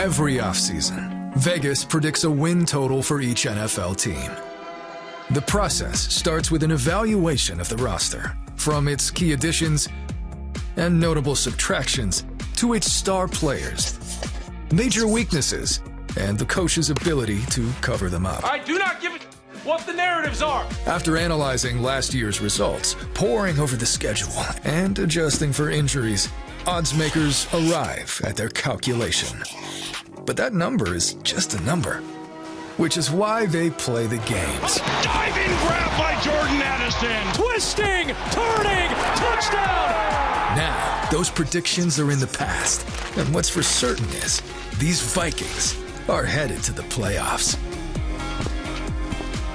Every offseason, Vegas predicts a win total for each NFL team. The process starts with an evaluation of the roster, from its key additions and notable subtractions to its star players, major weaknesses, and the coach's ability to cover them up. I do not give a what the narratives are. After analyzing last year's results, poring over the schedule, and adjusting for injuries, odds makers arrive at their calculation. But that number is just a number, which is why they play the games. A diving grab by Jordan Addison. Twisting, turning, touchdown. Now, those predictions are in the past. And what's for certain is, these Vikings are headed to the playoffs.